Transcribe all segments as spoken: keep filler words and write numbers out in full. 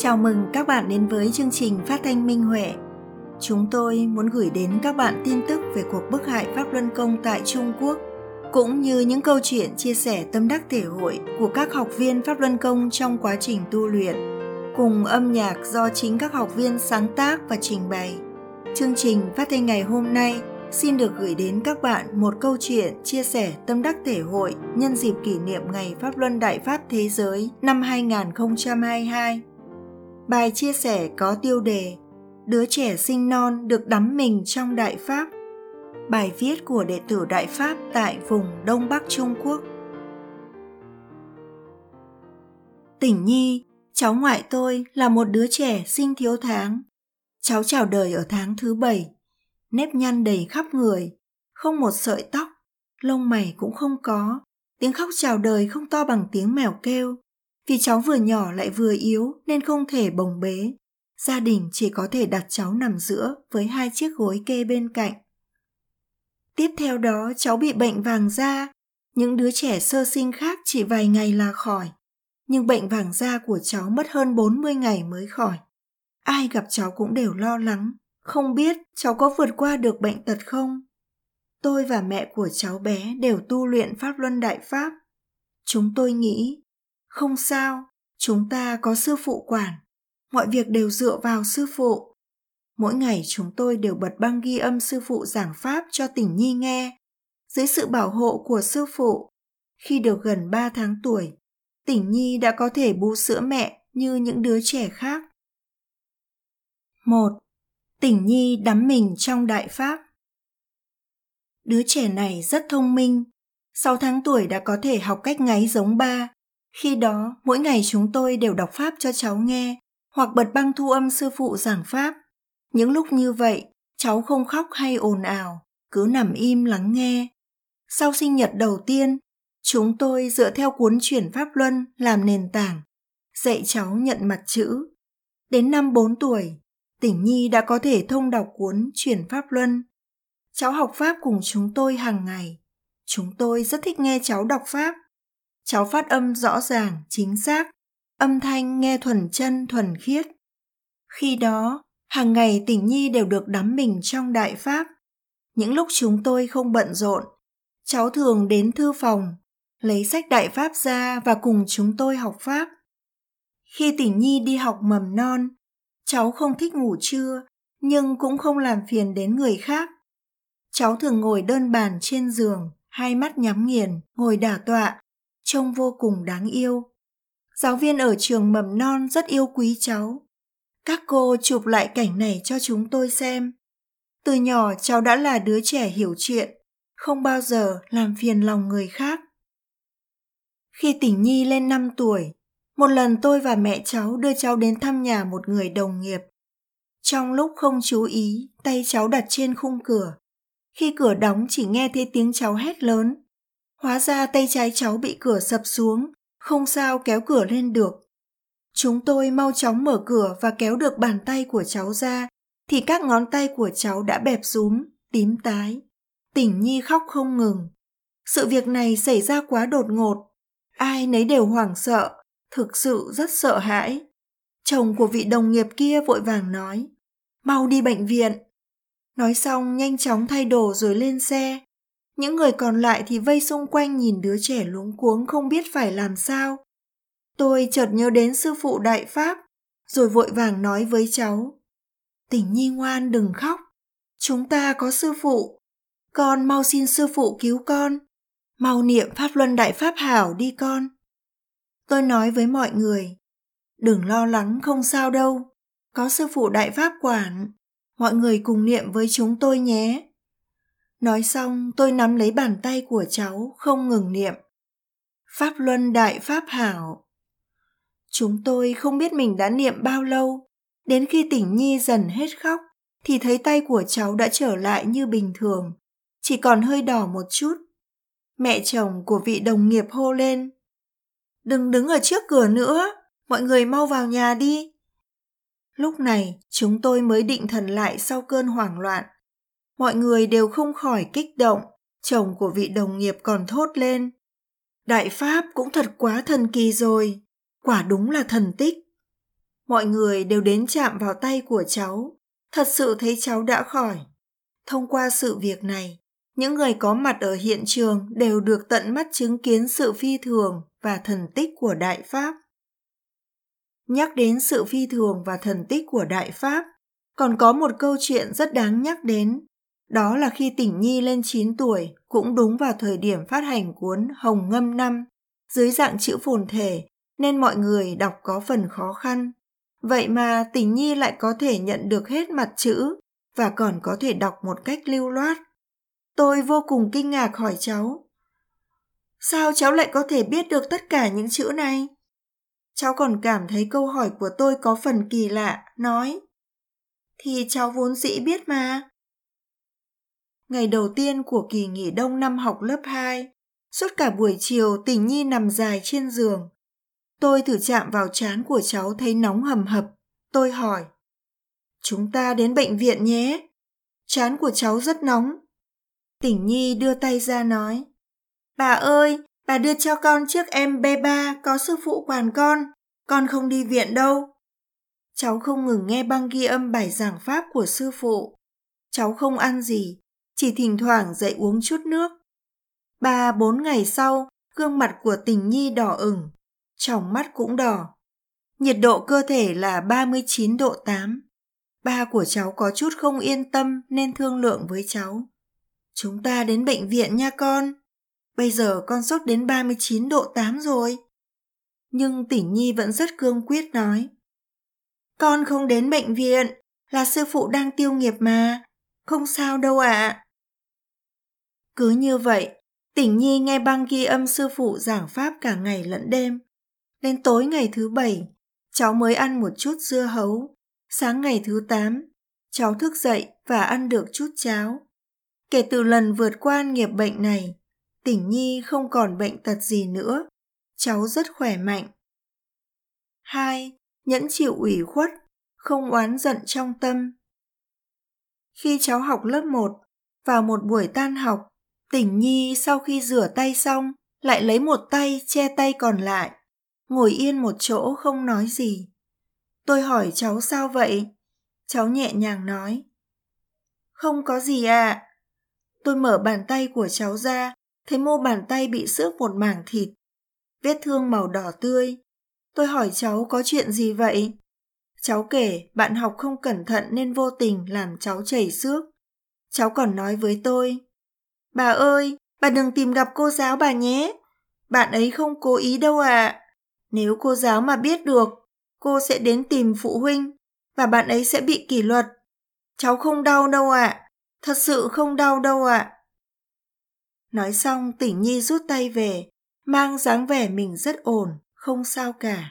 Chào mừng các bạn đến với chương trình phát thanh Minh Huệ. Chúng tôi muốn gửi đến các bạn tin tức về cuộc bức hại Pháp Luân Công tại Trung Quốc, cũng như những câu chuyện chia sẻ tâm đắc thể hội của các học viên Pháp Luân Công trong quá trình tu luyện, cùng âm nhạc do chính các học viên sáng tác và trình bày. Chương trình phát thanh ngày hôm nay xin được gửi đến các bạn một câu chuyện chia sẻ tâm đắc thể hội nhân dịp kỷ niệm Ngày Pháp Luân Đại Pháp Thế Giới năm hai không hai hai. Bài chia sẻ có tiêu đề Đứa trẻ sinh non được đắm mình trong Đại Pháp. Bài viết của đệ tử Đại Pháp tại vùng Đông Bắc Trung Quốc. Tỉnh Nhi, cháu ngoại tôi là một đứa trẻ sinh thiếu tháng. Cháu chào đời ở tháng thứ bảy, nếp nhăn đầy khắp người, không một sợi tóc, lông mày cũng không có. Tiếng khóc chào đời không to bằng tiếng mèo kêu. Vì cháu vừa nhỏ lại vừa yếu nên không thể bồng bế. Gia đình chỉ có thể đặt cháu nằm giữa với hai chiếc gối kê bên cạnh. Tiếp theo đó cháu bị bệnh vàng da. Những đứa trẻ sơ sinh khác chỉ vài ngày là khỏi. Nhưng bệnh vàng da của cháu mất hơn bốn mươi ngày mới khỏi. Ai gặp cháu cũng đều lo lắng, không biết cháu có vượt qua được bệnh tật không. Tôi và mẹ của cháu bé đều tu luyện Pháp Luân Đại Pháp. Chúng tôi nghĩ, không sao, chúng ta có sư phụ quản, mọi việc đều dựa vào sư phụ. Mỗi ngày chúng tôi đều bật băng ghi âm sư phụ giảng Pháp cho Tỉnh Nhi nghe. Dưới sự bảo hộ của sư phụ, khi được gần ba tháng tuổi, Tỉnh Nhi đã có thể bú sữa mẹ như những đứa trẻ khác. một. Tỉnh Nhi đắm mình trong Đại Pháp. Đứa trẻ này rất thông minh, sáu tháng tuổi đã có thể học cách ngáy giống ba. Khi đó, mỗi ngày chúng tôi đều đọc Pháp cho cháu nghe, hoặc bật băng thu âm sư phụ giảng Pháp. Những lúc như vậy, cháu không khóc hay ồn ào, cứ nằm im lắng nghe. Sau sinh nhật đầu tiên, chúng tôi dựa theo cuốn Chuyển Pháp Luân làm nền tảng, dạy cháu nhận mặt chữ. Đến năm bốn tuổi, Tỉnh Nhi đã có thể thông đọc cuốn Chuyển Pháp Luân. Cháu học Pháp cùng chúng tôi hàng ngày. Chúng tôi rất thích nghe cháu đọc Pháp. Cháu phát âm rõ ràng, chính xác, âm thanh nghe thuần chân, thuần khiết. Khi đó, hàng ngày Tỉnh Nhi đều được đắm mình trong Đại Pháp. Những lúc chúng tôi không bận rộn, cháu thường đến thư phòng, lấy sách Đại Pháp ra và cùng chúng tôi học Pháp. Khi Tỉnh Nhi đi học mầm non, cháu không thích ngủ trưa, nhưng cũng không làm phiền đến người khác. Cháu thường ngồi đơn bàn trên giường, hai mắt nhắm nghiền, ngồi đả tọa, trông vô cùng đáng yêu. Giáo viên ở trường mầm non rất yêu quý cháu. Các cô chụp lại cảnh này cho chúng tôi xem. Từ nhỏ cháu đã là đứa trẻ hiểu chuyện, không bao giờ làm phiền lòng người khác. Khi Tỉnh Nhi lên năm tuổi, một lần tôi và mẹ cháu đưa cháu đến thăm nhà một người đồng nghiệp. Trong lúc không chú ý, tay cháu đặt trên khung cửa. Khi cửa đóng chỉ nghe thấy tiếng cháu hét lớn. Hóa ra tay trái cháu bị cửa sập xuống, không sao kéo cửa lên được. Chúng tôi mau chóng mở cửa và kéo được bàn tay của cháu ra, thì các ngón tay của cháu đã bẹp rúm, tím tái. Tỉnh Nhi khóc không ngừng. Sự việc này xảy ra quá đột ngột. Ai nấy đều hoảng sợ, thực sự rất sợ hãi. Chồng của vị đồng nghiệp kia vội vàng nói, mau đi bệnh viện. Nói xong nhanh chóng thay đồ rồi lên xe. Những người còn lại thì vây xung quanh nhìn đứa trẻ luống cuống không biết phải làm sao. Tôi chợt nhớ đến sư phụ Đại Pháp, rồi vội vàng nói với cháu, Tỉnh Nhi ngoan đừng khóc, chúng ta có sư phụ, con mau xin sư phụ cứu con, mau niệm Pháp Luân Đại Pháp hảo đi con. Tôi nói với mọi người, đừng lo lắng không sao đâu, có sư phụ Đại Pháp quản, mọi người cùng niệm với chúng tôi nhé. Nói xong tôi nắm lấy bàn tay của cháu không ngừng niệm, Pháp Luân Đại Pháp hảo. Chúng tôi không biết mình đã niệm bao lâu, đến khi Tỉnh Nhi dần hết khóc, thì thấy tay của cháu đã trở lại như bình thường, chỉ còn hơi đỏ một chút. Mẹ chồng của vị đồng nghiệp hô lên, đừng đứng ở trước cửa nữa, mọi người mau vào nhà đi. Lúc này chúng tôi mới định thần lại sau cơn hoảng loạn. Mọi người đều không khỏi kích động, chồng của vị đồng nghiệp còn thốt lên, Đại Pháp cũng thật quá thần kỳ rồi, quả đúng là thần tích. Mọi người đều đến chạm vào tay của cháu, thật sự thấy cháu đã khỏi. Thông qua sự việc này, những người có mặt ở hiện trường đều được tận mắt chứng kiến sự phi thường và thần tích của Đại Pháp. Nhắc đến sự phi thường và thần tích của Đại Pháp, còn có một câu chuyện rất đáng nhắc đến. Đó là khi Tỉnh Nhi lên chín tuổi, cũng đúng vào thời điểm phát hành cuốn Hồng Ngâm Năm, dưới dạng chữ phồn thể, nên mọi người đọc có phần khó khăn. Vậy mà Tỉnh Nhi lại có thể nhận được hết mặt chữ và còn có thể đọc một cách lưu loát. Tôi vô cùng kinh ngạc hỏi cháu, sao cháu lại có thể biết được tất cả những chữ này? Cháu còn cảm thấy câu hỏi của tôi có phần kỳ lạ, nói, thì cháu vốn dĩ biết mà. Ngày đầu tiên của kỳ nghỉ đông năm học lớp hai, suốt cả buổi chiều Tỉnh Nhi nằm dài trên giường. Tôi thử chạm vào trán của cháu thấy nóng hầm hập. Tôi hỏi, chúng ta đến bệnh viện nhé. Trán của cháu rất nóng. Tỉnh Nhi đưa tay ra nói, bà ơi, bà đưa cho con chiếc em bê ba có sư phụ quản con, con không đi viện đâu. Cháu không ngừng nghe băng ghi âm bài giảng pháp của sư phụ. Cháu không ăn gì, chỉ thỉnh thoảng dậy uống chút nước. Ba bốn ngày sau, gương mặt của Tỉnh Nhi đỏ ửng, tròng mắt cũng đỏ. Nhiệt độ cơ thể là ba mươi chín độ tám. Ba của cháu có chút không yên tâm nên thương lượng với cháu. Chúng ta đến bệnh viện nha con. Bây giờ con sốt đến ba mươi chín độ tám rồi. Nhưng Tỉnh Nhi vẫn rất cương quyết nói, con không đến bệnh viện, là sư phụ đang tiêu nghiệp mà, không sao đâu ạ. Cứ như vậy, Tỉnh Nhi nghe băng ghi âm sư phụ giảng pháp cả ngày lẫn đêm. Đến tối ngày thứ bảy, cháu mới ăn một chút dưa hấu. Sáng ngày thứ tám, cháu thức dậy và ăn được chút cháo. Kể từ lần vượt qua nghiệp bệnh này, Tỉnh Nhi không còn bệnh tật gì nữa. Cháu rất khỏe mạnh. hai. Nhẫn chịu ủy khuất, không oán giận trong tâm. Khi cháu học lớp một, vào một buổi tan học, Tỉnh Nhi sau khi rửa tay xong, lại lấy một tay che tay còn lại, ngồi yên một chỗ không nói gì. Tôi hỏi cháu sao vậy? Cháu nhẹ nhàng nói, không có gì ạ. À. Tôi mở bàn tay của cháu ra, thấy mu bàn tay bị xước một mảng thịt, vết thương màu đỏ tươi. Tôi hỏi cháu có chuyện gì vậy? Cháu kể bạn học không cẩn thận nên vô tình làm cháu chảy xước. Cháu còn nói với tôi, bà ơi, bà đừng tìm gặp cô giáo bà nhé. Bạn ấy không cố ý đâu ạ. À. Nếu cô giáo mà biết được, cô sẽ đến tìm phụ huynh và bạn ấy sẽ bị kỷ luật. Cháu không đau đâu ạ. À. Thật sự không đau đâu ạ. À. Nói xong Tỉnh Nhi rút tay về, mang dáng vẻ mình rất ổn, không sao cả.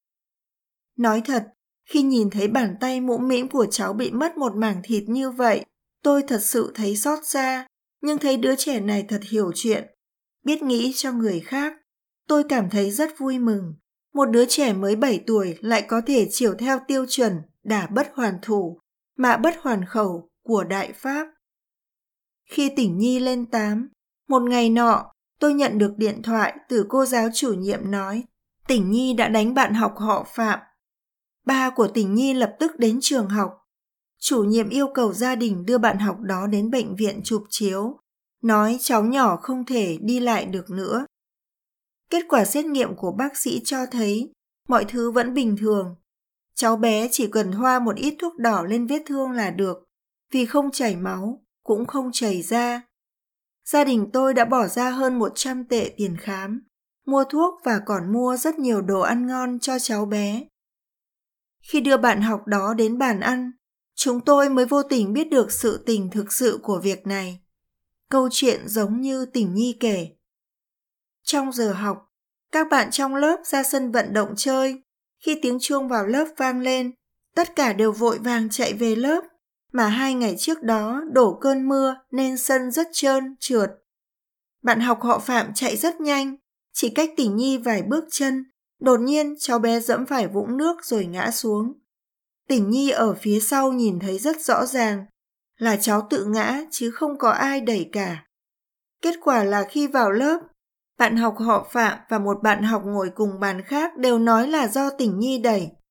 Nói thật, khi nhìn thấy bàn tay mũm mĩm của cháu bị mất một mảng thịt như vậy, tôi thật sự thấy xót xa, nhưng thấy đứa trẻ này thật hiểu chuyện, biết nghĩ cho người khác. Tôi cảm thấy rất vui mừng. Một đứa trẻ mới bảy tuổi lại có thể chiều theo tiêu chuẩn đả bất hoàn thủ, mạ bất hoàn khẩu của Đại Pháp. Khi Tỉnh Nhi lên tám, một ngày nọ, tôi nhận được điện thoại từ cô giáo chủ nhiệm nói Tỉnh Nhi đã đánh bạn học họ Phạm. Ba của Tỉnh Nhi lập tức đến trường học. Chủ nhiệm yêu cầu gia đình đưa bạn học đó đến bệnh viện chụp chiếu, nói cháu nhỏ không thể đi lại được nữa. Kết quả xét nghiệm của bác sĩ cho thấy mọi thứ vẫn bình thường. Cháu bé chỉ cần thoa một ít thuốc đỏ lên vết thương là được, vì không chảy máu, cũng không chảy ra. Gia đình tôi đã bỏ ra hơn một trăm tệ tiền khám, mua thuốc và còn mua rất nhiều đồ ăn ngon cho cháu bé. Khi đưa bạn học đó đến bàn ăn, chúng tôi mới vô tình biết được sự tình thực sự của việc này. Câu chuyện giống như Tỉnh Nhi kể. Trong giờ học, các bạn trong lớp ra sân vận động chơi. Khi tiếng chuông vào lớp vang lên, tất cả đều vội vàng chạy về lớp. Mà hai ngày trước đó đổ cơn mưa nên sân rất trơn, trượt. Bạn học họ Phạm chạy rất nhanh, chỉ cách Tỉnh Nhi vài bước chân. Đột nhiên cháu bé dẫm phải vũng nước rồi ngã xuống. Tỉnh Nhi ở phía sau nhìn thấy rất rõ ràng là cháu tự ngã chứ không có ai đẩy cả. Kết quả là khi vào lớp, bạn học họ Phạm và một bạn học ngồi cùng bàn khác đều nói là do Tỉnh Nhi đẩy.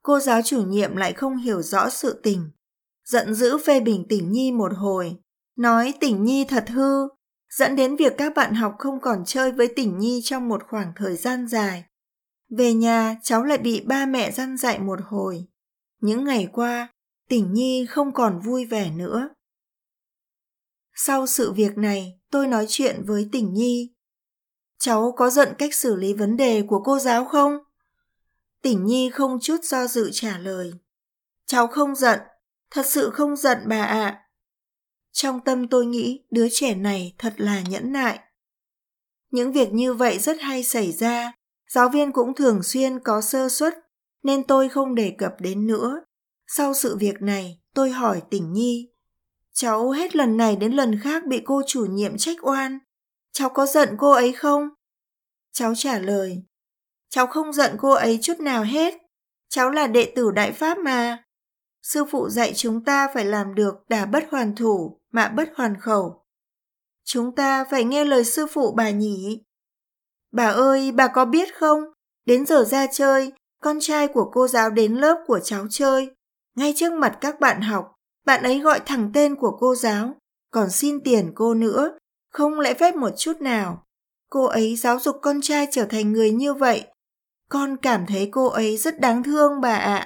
cô giáo chủ nhiệm lại không hiểu rõ sự tình. Giận dữ phê bình Tỉnh Nhi một hồi, nói Tỉnh Nhi thật hư, dẫn đến việc các bạn học không còn chơi với Tỉnh Nhi trong một khoảng thời gian dài. Về nhà, cháu lại bị ba mẹ răn dạy một hồi. Những ngày qua, Tỉnh Nhi không còn vui vẻ nữa. Sau sự việc này, tôi nói chuyện với Tỉnh Nhi. Cháu có giận cách xử lý vấn đề của cô giáo không? Tỉnh Nhi không chút do dự trả lời. Cháu không giận, thật sự không giận bà ạ. Trong tâm tôi nghĩ đứa trẻ này thật là nhẫn nại. Những việc như vậy rất hay xảy ra, giáo viên cũng thường xuyên có sơ suất, nên tôi không đề cập đến nữa. Sau sự việc này, tôi hỏi Tỉnh Nhi. Cháu hết lần này đến lần khác bị cô chủ nhiệm trách oan. Cháu có giận cô ấy không? Cháu trả lời. Cháu không giận cô ấy chút nào hết. Cháu là đệ tử Đại Pháp mà. Sư phụ dạy chúng ta phải làm được đả bất hoàn thủ, mạ bất hoàn khẩu. Chúng ta phải nghe lời sư phụ bà nhỉ. Bà ơi, bà có biết không? Đến giờ ra chơi, con trai của cô giáo đến lớp của cháu chơi. Ngay trước mặt các bạn học, bạn ấy gọi thẳng tên của cô giáo, còn xin tiền cô nữa, không lễ phép một chút nào. Cô ấy giáo dục con trai trở thành người như vậy. Con cảm thấy cô ấy rất đáng thương bà ạ.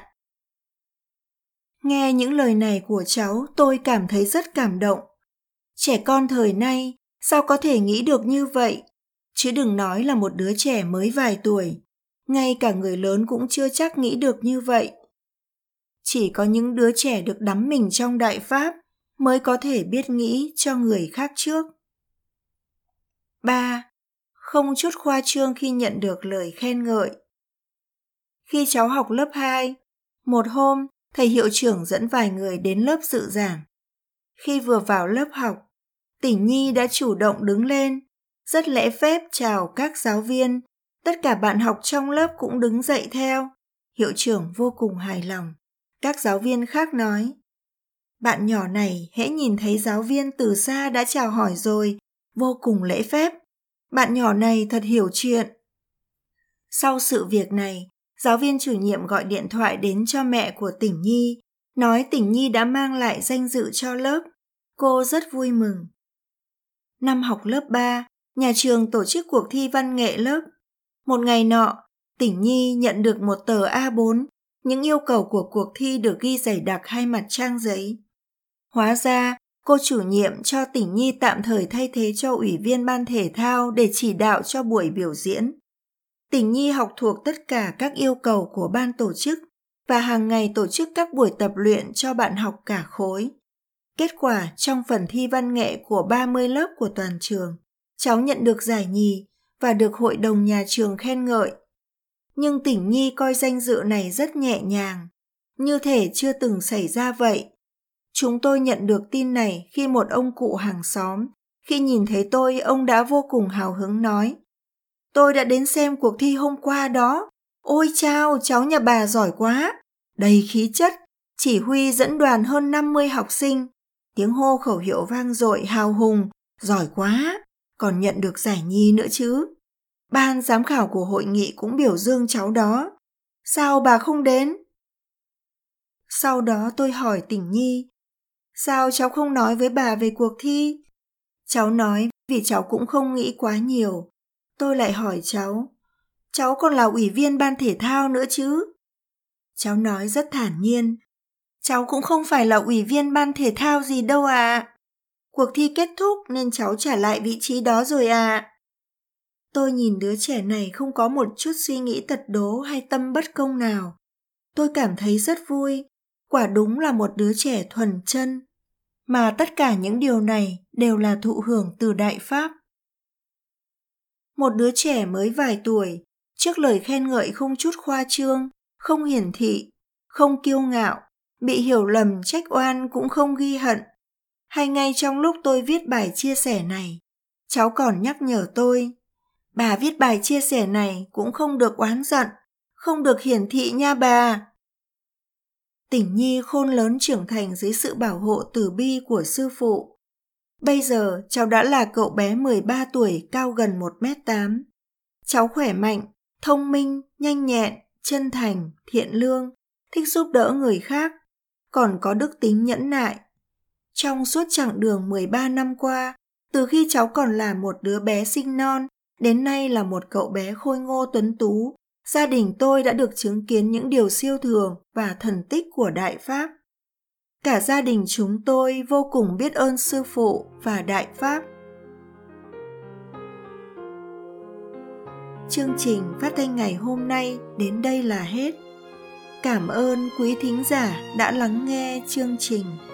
Nghe những lời này của cháu, tôi cảm thấy rất cảm động. Trẻ con thời nay, sao có thể nghĩ được như vậy? Chứ đừng nói là một đứa trẻ mới vài tuổi. Ngay cả người lớn cũng chưa chắc nghĩ được như vậy. Chỉ có những đứa trẻ được đắm mình trong Đại Pháp mới có thể biết nghĩ cho người khác trước. ba. Không chút khoa trương khi nhận được lời khen ngợi. Khi cháu học lớp hai, một hôm, thầy hiệu trưởng dẫn vài người đến lớp dự giảng. Khi vừa vào lớp học, Tỉnh Nhi đã chủ động đứng lên, rất lễ phép chào các giáo viên. Tất cả bạn học trong lớp cũng đứng dậy theo. Hiệu trưởng vô cùng hài lòng. Các giáo viên khác nói, bạn nhỏ này hễ nhìn thấy giáo viên từ xa đã chào hỏi rồi, vô cùng lễ phép. Bạn nhỏ này thật hiểu chuyện. Sau sự việc này, giáo viên chủ nhiệm gọi điện thoại đến cho mẹ của Tỉnh Nhi, nói Tỉnh Nhi đã mang lại danh dự cho lớp. Cô rất vui mừng. Năm học lớp ba, nhà trường tổ chức cuộc thi văn nghệ lớp. Một ngày nọ, Tỉnh Nhi nhận được một tờ A bốn, những yêu cầu của cuộc thi được ghi dày đặc hai mặt trang giấy. Hóa ra, cô chủ nhiệm cho Tỉnh Nhi tạm thời thay thế cho ủy viên ban thể thao để chỉ đạo cho buổi biểu diễn. Tỉnh Nhi học thuộc tất cả các yêu cầu của ban tổ chức và hàng ngày tổ chức các buổi tập luyện cho bạn học cả khối. Kết quả trong phần thi văn nghệ của ba mươi lớp của toàn trường, cháu nhận được giải nhì và được hội đồng nhà trường khen ngợi. Nhưng Tỉnh Nhi coi danh dự này rất nhẹ nhàng, như thể chưa từng xảy ra vậy. Chúng tôi nhận được tin này khi một ông cụ hàng xóm, khi nhìn thấy tôi, ông đã vô cùng hào hứng nói, tôi đã đến xem cuộc thi hôm qua đó. Ôi chao, cháu nhà bà giỏi quá, đầy khí chất, chỉ huy dẫn đoàn hơn năm mươi học sinh. Tiếng hô khẩu hiệu vang dội hào hùng, giỏi quá, còn nhận được giải nhì nữa chứ. Ban giám khảo của hội nghị cũng biểu dương cháu đó. Sao bà không đến? Sau đó tôi hỏi Tỉnh Nhi, sao cháu không nói với bà về cuộc thi? Cháu nói vì cháu cũng không nghĩ quá nhiều. Tôi lại hỏi cháu, cháu còn là ủy viên ban thể thao nữa chứ? Cháu nói rất thản nhiên, cháu cũng không phải là ủy viên ban thể thao gì đâu ạ. Cuộc thi kết thúc nên cháu trả lại vị trí đó rồi ạ. Tôi nhìn đứa trẻ này không có một chút suy nghĩ tật đố hay tâm bất công nào. Tôi cảm thấy rất vui, quả đúng là một đứa trẻ thuần chân. Mà tất cả những điều này đều là thụ hưởng từ Đại Pháp. Một đứa trẻ mới vài tuổi, trước lời khen ngợi không chút khoa trương, không hiển thị, không kiêu ngạo, bị hiểu lầm trách oan cũng không ghi hận. Hay ngay trong lúc tôi viết bài chia sẻ này, cháu còn nhắc nhở tôi, bà viết bài chia sẻ này cũng không được oán giận, không được hiển thị nha bà. Tỉnh Nhi khôn lớn trưởng thành dưới sự bảo hộ từ bi của sư phụ. Bây giờ cháu đã là cậu bé mười ba tuổi cao gần một mét tám. Cháu khỏe mạnh, thông minh, nhanh nhẹn, chân thành, thiện lương, thích giúp đỡ người khác, còn có đức tính nhẫn nại. Trong suốt chặng đường mười ba năm qua, từ khi cháu còn là một đứa bé sinh non, đến nay là một cậu bé khôi ngô tuấn tú, gia đình tôi đã được chứng kiến những điều siêu thường và thần tích của Đại Pháp. Cả gia đình chúng tôi vô cùng biết ơn Sư Phụ và Đại Pháp. Chương trình phát thanh ngày hôm nay đến đây là hết. Cảm ơn quý thính giả đã lắng nghe chương trình.